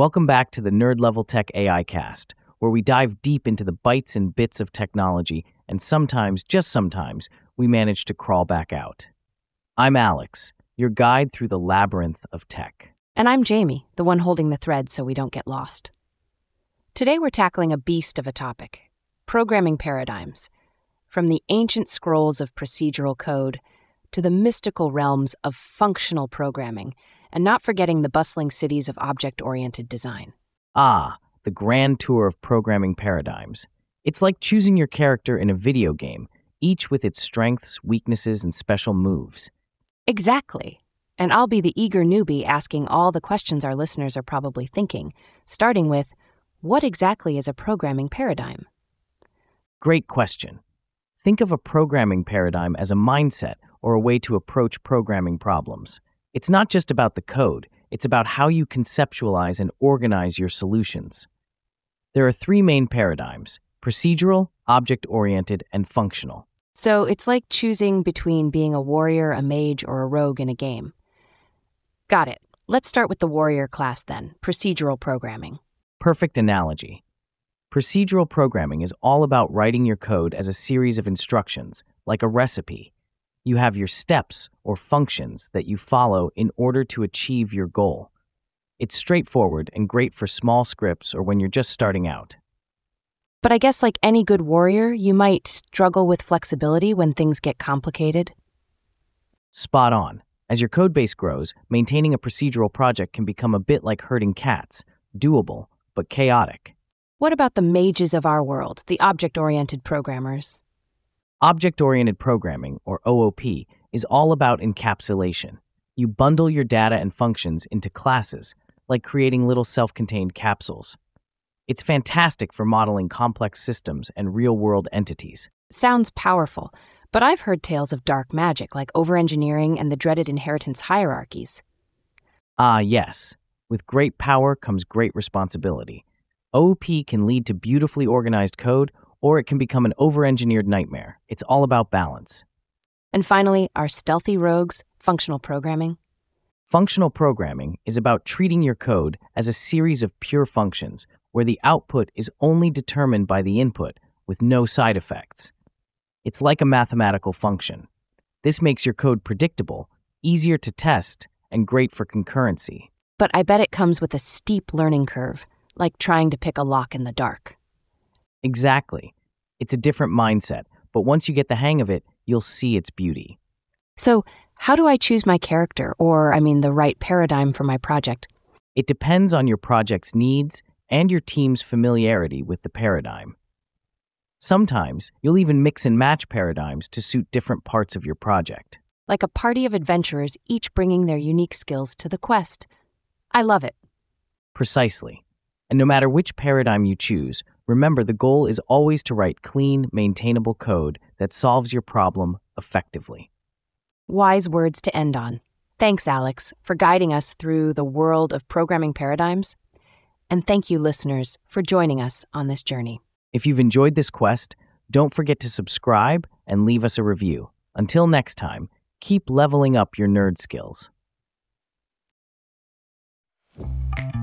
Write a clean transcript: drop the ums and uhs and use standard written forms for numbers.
Welcome back to the Nerd Level Tech AI Cast, where we dive deep into the bytes and bits of technology, and sometimes, just sometimes, we manage to crawl back out. I'm Alex, your guide through the labyrinth of tech. And I'm Jamie, the one holding the thread so we don't get lost. Today we're tackling a beast of a topic: programming paradigms. From the ancient scrolls of procedural code to the mystical realms of functional programming, and not forgetting the bustling cities of object-oriented design. The grand tour of programming paradigms. It's like choosing your character in a video game, each with its strengths, weaknesses, and special moves. Exactly. And I'll be the eager newbie asking all the questions our listeners are probably thinking, starting with, what exactly is a programming paradigm? Great question. Think of a programming paradigm as a mindset or a way to approach programming problems. It's not just about the code, it's about how you conceptualize and organize your solutions. There are three main paradigms: procedural, object-oriented, and functional. So it's like choosing between being a warrior, a mage, or a rogue in a game. Got it. Let's start with the warrior class then, procedural programming. Perfect analogy. Procedural programming is all about writing your code as a series of instructions, like a recipe. You have your steps or functions that you follow in order to achieve your goal. It's straightforward and great for small scripts or when you're just starting out. But I guess like any good warrior, you might struggle with flexibility when things get complicated. Spot on. As your codebase grows, maintaining a procedural project can become a bit like herding cats, doable, but chaotic. What about the mages of our world, the object-oriented programmers? Object-oriented programming, or OOP, is all about encapsulation. You bundle your data and functions into classes, like creating little self-contained capsules. It's fantastic for modeling complex systems and real-world entities. Sounds powerful, but I've heard tales of dark magic like over-engineering and the dreaded inheritance hierarchies. Yes. With great power comes great responsibility. OOP can lead to beautifully organized code, or it can become an over-engineered nightmare. It's all about balance. And finally, our stealthy rogues, functional programming. Functional programming is about treating your code as a series of pure functions, where the output is only determined by the input, with no side effects. It's like a mathematical function. This makes your code predictable, easier to test, and great for concurrency. But I bet it comes with a steep learning curve, like trying to pick a lock in the dark. Exactly. It's a different mindset, but once you get the hang of it, you'll see its beauty. So, how do I choose my character, or the right paradigm for my project? It depends on your project's needs and your team's familiarity with the paradigm. Sometimes, you'll even mix and match paradigms to suit different parts of your project. Like a party of adventurers, each bringing their unique skills to the quest. I love it. Precisely. And no matter which paradigm you choose, remember the goal is always to write clean, maintainable code that solves your problem effectively. Wise words to end on. Thanks, Alex, for guiding us through the world of programming paradigms. And thank you, listeners, for joining us on this journey. If you've enjoyed this quest, don't forget to subscribe and leave us a review. Until next time, keep leveling up your nerd skills.